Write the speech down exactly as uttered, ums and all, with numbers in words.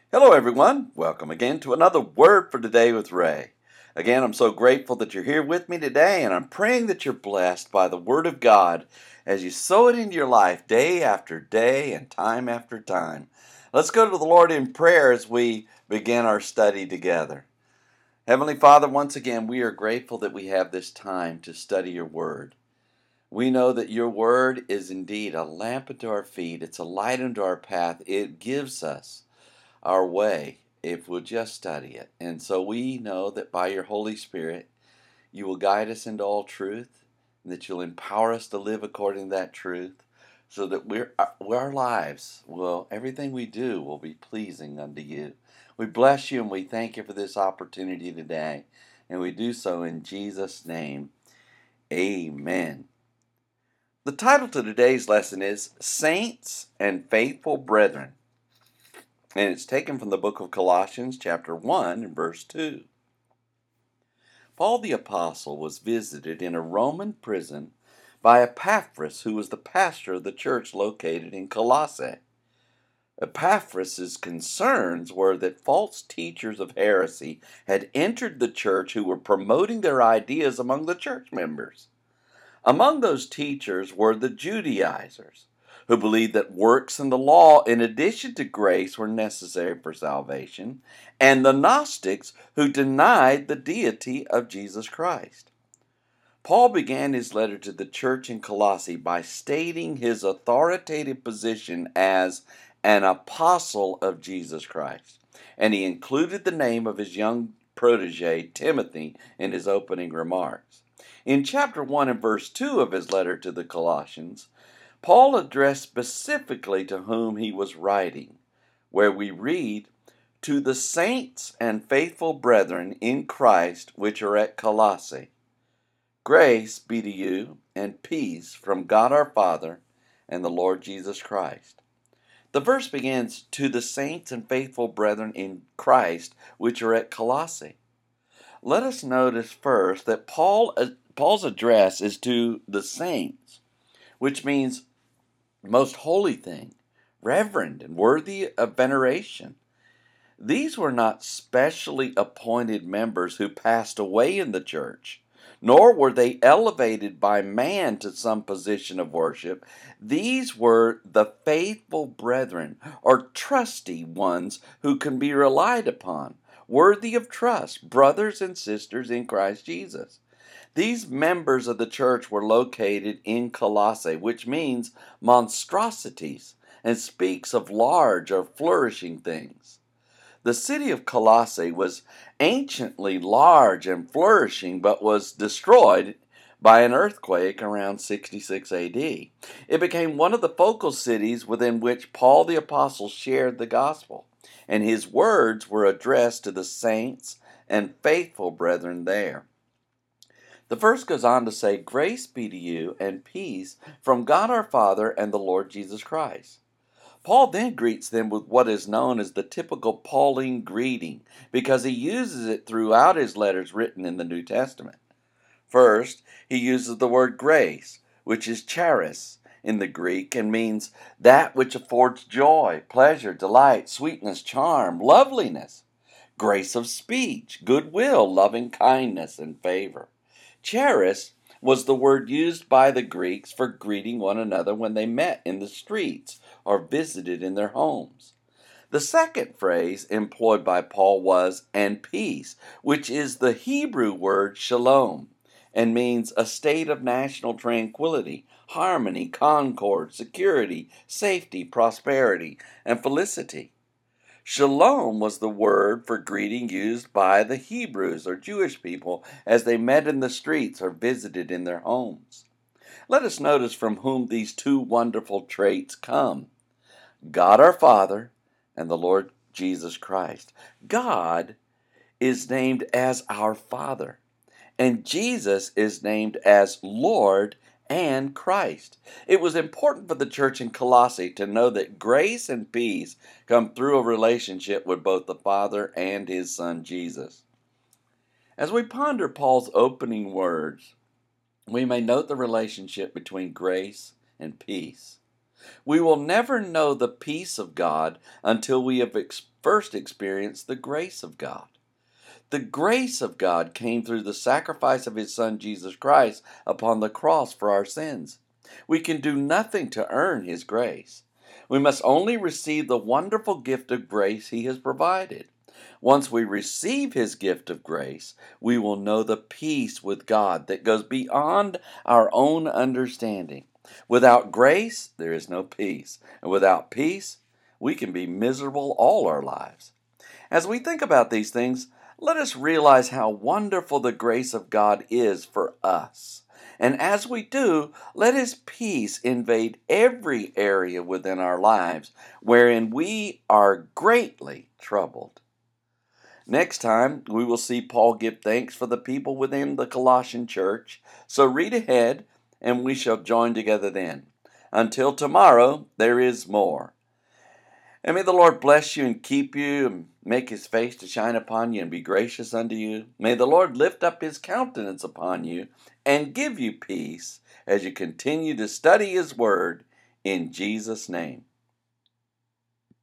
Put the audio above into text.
Hello, everyone. Welcome again to another Word for Today with Ray. Again, I'm so grateful that you're here with me today, and I'm praying that you're blessed by the Word of God as you sow it into your life day after day and time after time. Let's go to the Lord in prayer as we begin our study together. Heavenly Father, once again, we are grateful that we have this time to study your Word. We know that your Word is indeed a lamp unto our feet. It's a light unto our path. It gives us our way if we'll just study it. And so we know that by your Holy Spirit, you will guide us into all truth, and that you'll empower us to live according to that truth, so that we're, our lives will, everything we do will be pleasing unto you. We bless you and we thank you for this opportunity today, and we do so in Jesus' name. Amen. The title to today's lesson is Saints and Faithful Brethren. And it's taken from the book of Colossians, chapter one, and verse two. Paul the Apostle was visited in a Roman prison by Epaphras, who was the pastor of the church located in Colossae. Epaphras' concerns were that false teachers of heresy had entered the church who were promoting their ideas among the church members. Among those teachers were the Judaizers, who believed that works and the law, in addition to grace, were necessary for salvation, and the Gnostics, who denied the deity of Jesus Christ. Paul began his letter to the church in Colossae by stating his authoritative position as an apostle of Jesus Christ, and he included the name of his young protege, Timothy, in his opening remarks. In chapter one and verse two of his letter to the Colossians, Paul addressed specifically to whom he was writing, where we read, "To the saints and faithful brethren in Christ which are at Colossae, grace be to you and peace from God our Father and the Lord Jesus Christ." The verse begins, "To the saints and faithful brethren in Christ which are at Colossae." Let us notice first that Paul, uh, Paul's address is to the saints, which means most holy thing, reverend and worthy of veneration. These were not specially appointed members who passed away in the church, nor were they elevated by man to some position of worship. These were the faithful brethren, or trusty ones who can be relied upon, worthy of trust, brothers and sisters in Christ Jesus. These members of the church were located in Colossae, which means monstrosities, and speaks of large or flourishing things. The city of Colossae was anciently large and flourishing, but was destroyed by an earthquake around sixty-six A D. It became one of the focal cities within which Paul the Apostle shared the gospel, and his words were addressed to the saints and faithful brethren there. The verse goes on to say, "Grace be to you and peace from God our Father and the Lord Jesus Christ." Paul then greets them with what is known as the typical Pauline greeting, because he uses it throughout his letters written in the New Testament. First, he uses the word grace, which is charis in the Greek, and means that which affords joy, pleasure, delight, sweetness, charm, loveliness, grace of speech, goodwill, loving kindness, and favor. Charis was the word used by the Greeks for greeting one another when they met in the streets or visited in their homes. The second phrase employed by Paul was "and peace," which is the Hebrew word shalom, and means a state of national tranquility, harmony, concord, security, safety, prosperity, and felicity. Shalom was the word for greeting used by the Hebrews or Jewish people as they met in the streets or visited in their homes. Let us notice from whom these two wonderful traits come: God our Father and the Lord Jesus Christ. God is named as our Father, and Jesus is named as Lord and Christ. It was important for the church in Colossae to know that grace and peace come through a relationship with both the Father and his Son Jesus. As we ponder Paul's opening words, we may note the relationship between grace and peace. We will never know the peace of God until we have ex- first experienced the grace of God. The grace of God came through the sacrifice of His Son Jesus Christ upon the cross for our sins. We can do nothing to earn His grace. We must only receive the wonderful gift of grace He has provided. Once we receive His gift of grace, we will know the peace with God that goes beyond our own understanding. Without grace, there is no peace. And without peace, we can be miserable all our lives. As we think about these things, let us realize how wonderful the grace of God is for us. And as we do, let His peace invade every area within our lives wherein we are greatly troubled. Next time, we will see Paul give thanks for the people within the Colossian church. So read ahead, and we shall join together then. Until tomorrow, there is more. And may the Lord bless you and keep you, and make His face to shine upon you and be gracious unto you. May the Lord lift up His countenance upon you and give you peace as you continue to study His Word in Jesus' name.